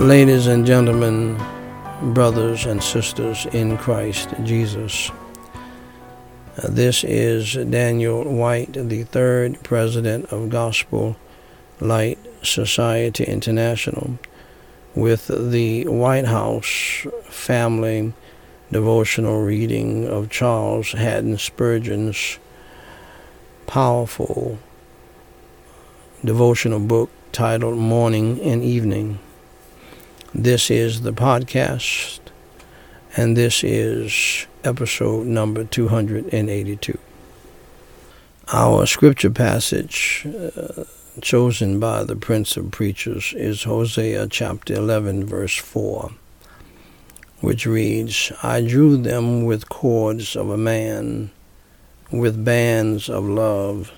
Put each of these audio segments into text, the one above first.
Ladies and gentlemen, brothers and sisters in Christ Jesus, this is Daniel White, the third president of Gospel Light Society International, with the White House Family Devotional reading of Charles Haddon Spurgeon's powerful devotional book titled Morning and Evening. This is the podcast, and this is episode number 282. Our scripture passage chosen by the Prince of Preachers is Hosea chapter 11, verse 4, which reads, I drew them with cords of a man, with bands of love,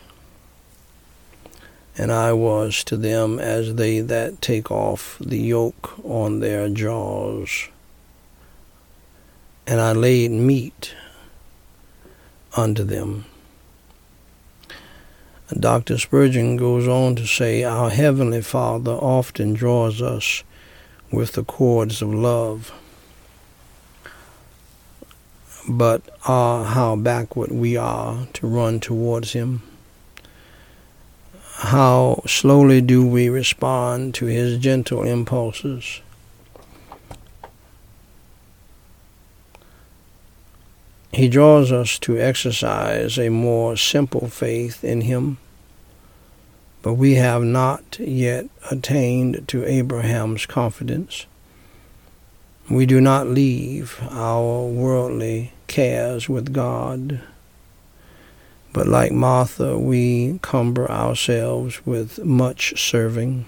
and I was to them as they that take off the yoke on their jaws. And I laid meat unto them. Dr. Spurgeon goes on to say, our Heavenly Father often draws us with the cords of love, but how backward we are to run towards Him. How slowly do we respond to His gentle impulses. He draws us to exercise a more simple faith in Him, but we have not yet attained to Abraham's confidence. We do not leave our worldly cares with God, but like Martha, we cumber ourselves with much serving.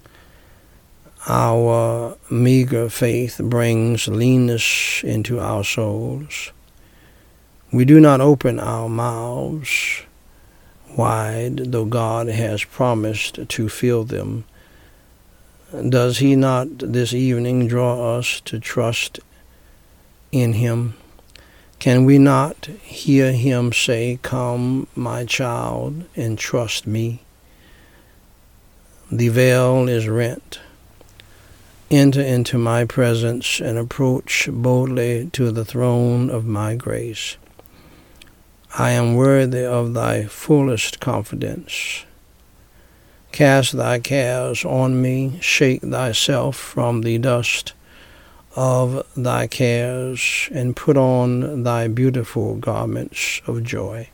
Our meager faith brings leanness into our souls. We do not open our mouths wide, though God has promised to fill them. Does He not this evening draw us to trust in Him? Can we not hear Him say, come, my child, and trust me? The veil is rent. Enter into my presence and approach boldly to the throne of my grace. I am worthy of thy fullest confidence. Cast thy cares on me, shake thyself from the dust of thy cares, and put on thy beautiful garments of joy.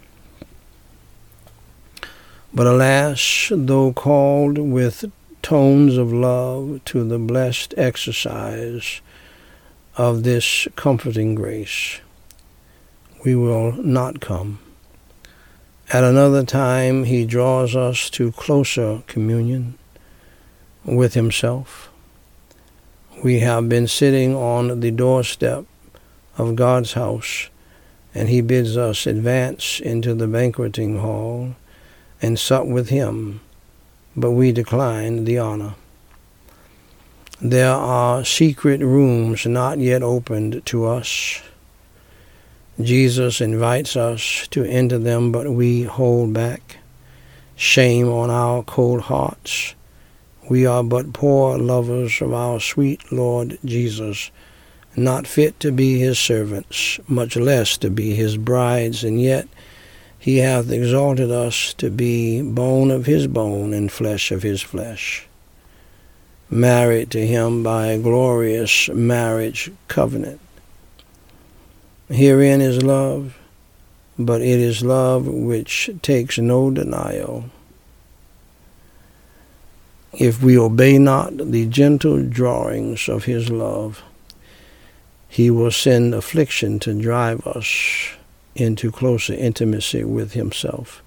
But alas, though called with tones of love to the blessed exercise of this comforting grace, we will not come. At another time, He draws us to closer communion with Himself. We have been sitting on the doorstep of God's house, and He bids us advance into the banqueting hall and sup with Him, but we decline the honor. There are secret rooms not yet opened to us. Jesus invites us to enter them, but we hold back. Shame on our cold hearts. We are but poor lovers of our sweet Lord Jesus, not fit to be His servants, much less to be His brides, and yet He hath exalted us to be bone of His bone and flesh of His flesh, married to Him by a glorious marriage covenant. Herein is love, but it is love which takes no denial. If we obey not the gentle drawings of His love, He will send affliction to drive us into closer intimacy with Himself.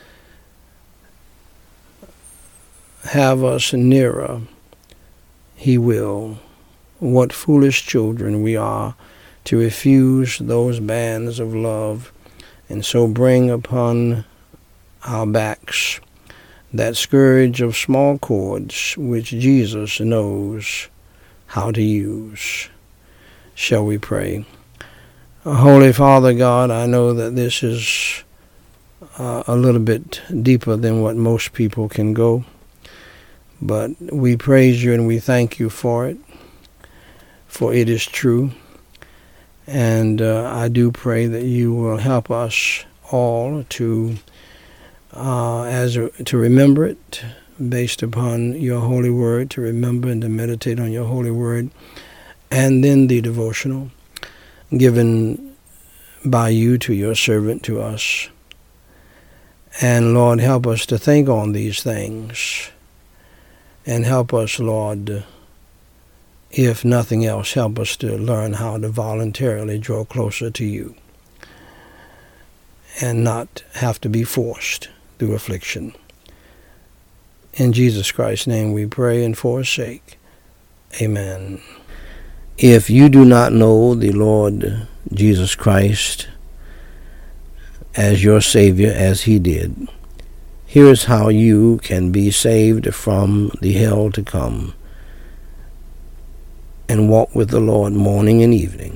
Have us nearer, He will. What foolish children we are to refuse those bands of love, and so bring upon our backs that scourge of small cords which Jesus knows how to use. Shall we pray? Holy Father God, I know that this is a little bit deeper than what most people can go, But we praise you and we thank you for it is true. And I do pray that you will help us all to remember it based upon your holy word, to remember and to meditate on your holy word, and then the devotional given by you to your servant, to us. And Lord, help us to think on these things, and help us, Lord, if nothing else, help us to learn how to voluntarily draw closer to you and not have to be forced through affliction. In Jesus Christ's name we pray and for his sake. Amen. If you do not know the Lord Jesus Christ as your Savior as he did, here is how you can be saved from the hell to come and walk with the Lord morning and evening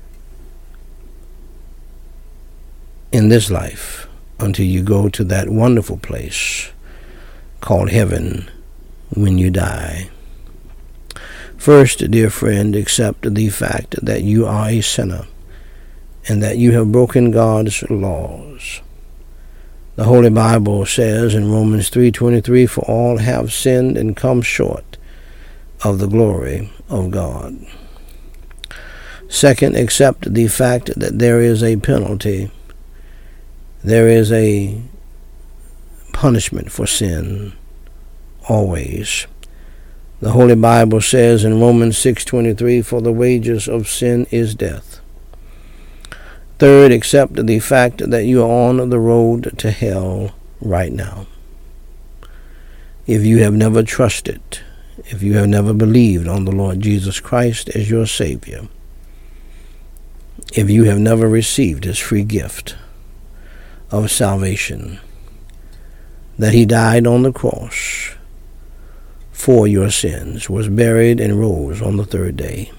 in this life until you go to that wonderful place called heaven when you die. First, dear friend, accept the fact that you are a sinner and that you have broken God's laws. The Holy Bible says in Romans 3:23, "For all have sinned and come short of the glory of God." Second, accept the fact that there is a penalty. There is a punishment for sin, always. The Holy Bible says in Romans 6:23, "For the wages of sin is death." Third, accept the fact that you are on the road to hell right now. If you have never trusted, if you have never believed on the Lord Jesus Christ as your Savior, if you have never received his free gift of salvation, that he died on the cross for your sins, was buried, and rose on the third day.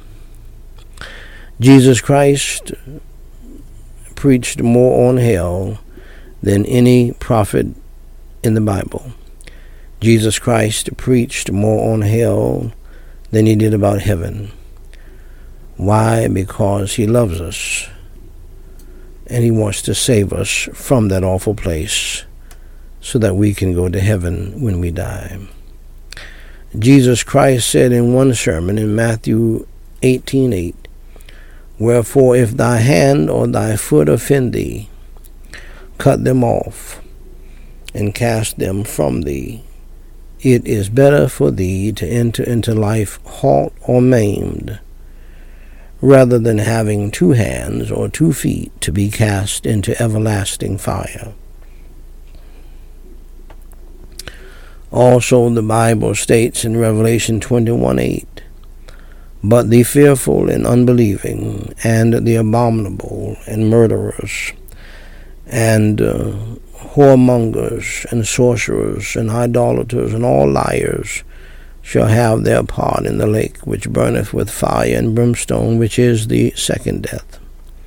Jesus Christ preached more on hell than any prophet in the Bible. Jesus Christ preached more on hell than he did about heaven. Why? Because he loves us, and he wants to save us from that awful place so that we can go to heaven when we die. Jesus Christ said in one sermon in Matthew 18:8, "Wherefore if thy hand or thy foot offend thee, cut them off and cast them from thee. It is better for thee to enter into life halt or maimed, rather than having 2 hands or 2 feet to be cast into everlasting fire." Also the Bible states in Revelation 21:8, "But the fearful and unbelieving, and the abominable, and murderers, and whoremongers, and sorcerers, and idolaters, and all liars, shall have their part in the lake which burneth with fire and brimstone, which is the second death."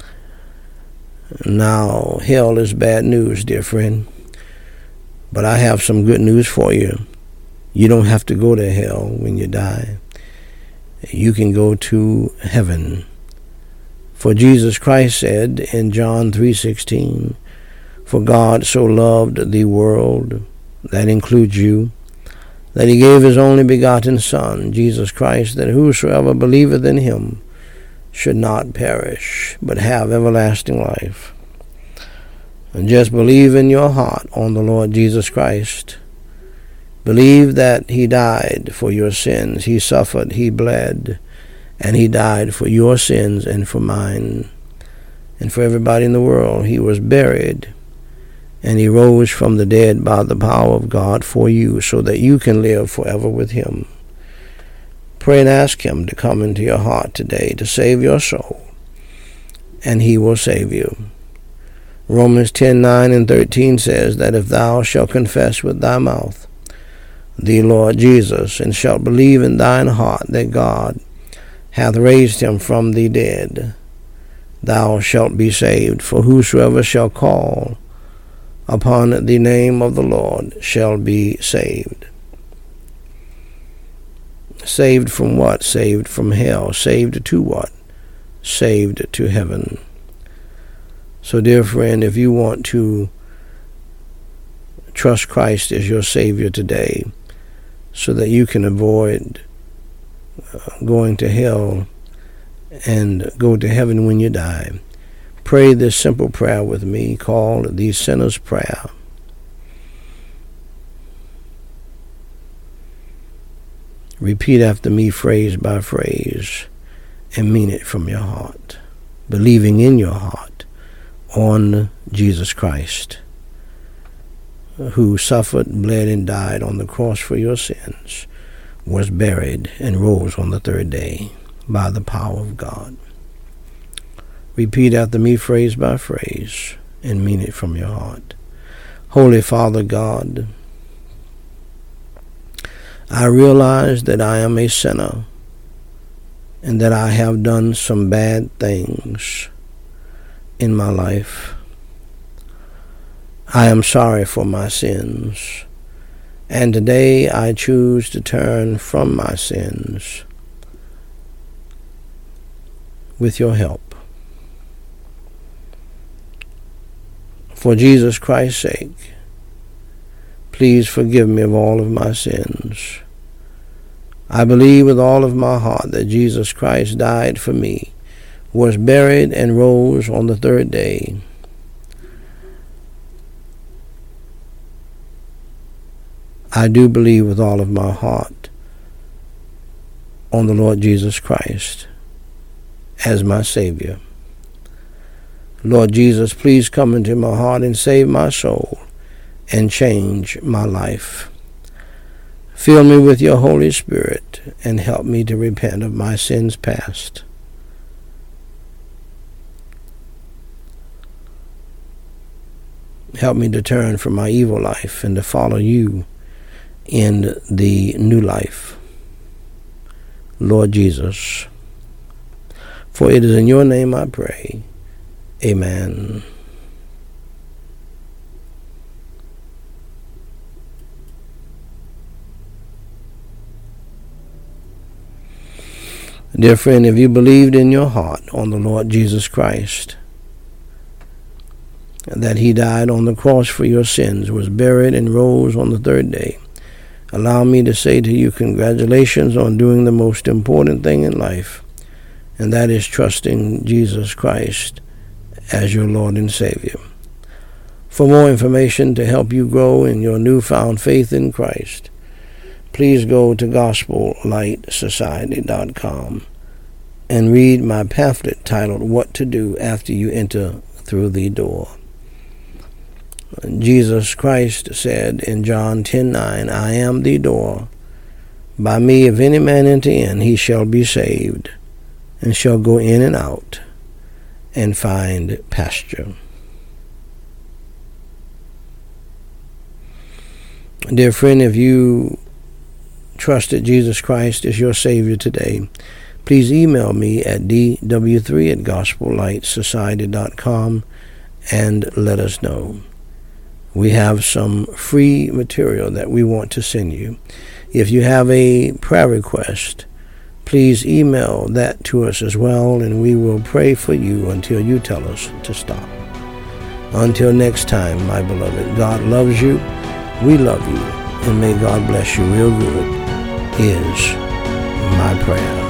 Now, hell is bad news, dear friend, but I have some good news for you. You don't have to go to hell when you die. You can go to heaven. For Jesus Christ said in John 3:16, "For God so loved the world," that includes you, "that he gave his only begotten Son, Jesus Christ, that whosoever believeth in him should not perish, but have everlasting life." And just believe in your heart on the Lord Jesus Christ. Believe that he died for your sins. He suffered, he bled, and he died for your sins and for mine and for everybody in the world. He was buried, and he rose from the dead by the power of God for you, so that you can live forever with him. Pray and ask him to come into your heart today to save your soul, and he will save you. Romans 10:9 and 13 says that if thou shalt confess with thy mouth the Lord Jesus, and shalt believe in thine heart that God hath raised him from the dead, thou shalt be saved. For whosoever shall call upon the name of the Lord shall be saved. Saved from what? Saved from hell. Saved to what? Saved to heaven. So, dear friend, if you want to trust Christ as your Savior today so that you can avoid going to hell and go to heaven when you die, pray this simple prayer with me called the Sinner's Prayer. Repeat after me phrase by phrase and mean it from your heart, believing in your heart on Jesus Christ, who suffered, bled, and died on the cross for your sins, was buried, and rose on the third day by the power of God. Repeat after me phrase by phrase and mean it from your heart. Holy Father God, I realize that I am a sinner and that I have done some bad things in my life. I am sorry for my sins, and today I choose to turn from my sins with your help. For Jesus Christ's sake, please forgive me of all of my sins. I believe with all of my heart that Jesus Christ died for me, was buried, and rose on the third day. I do believe with all of my heart on the Lord Jesus Christ as my Savior. Lord Jesus, please come into my heart and save my soul and change my life. Fill me with your Holy Spirit and help me to repent of my sins past. Help me to turn from my evil life and to follow you in the new life, Lord Jesus. For it is in your name I pray. Amen. Dear friend, if you believed in your heart on the Lord Jesus Christ, that he died on the cross for your sins, was buried, and rose on the third day, allow me to say to you, congratulations on doing the most important thing in life, and that is trusting Jesus Christ as your Lord and Savior. For more information to help you grow in your newfound faith in Christ, please go to GospelLightSociety.com and read my pamphlet titled What to Do After You Enter Through the Door. Jesus Christ said in John 10:9, I am the door. By me, if any man enter in, he shall be saved, and shall go in and out, and find pasture. Dear friend, if you trusted Jesus Christ as your Savior today, please email me at dw3@gospellightsociety.com and let us know. We have some free material that we want to send you. If you have a prayer request, please email that to us as well, and we will pray for you until you tell us to stop. Until next time, my beloved, God loves you, we love you, and may God bless you real good is my prayer.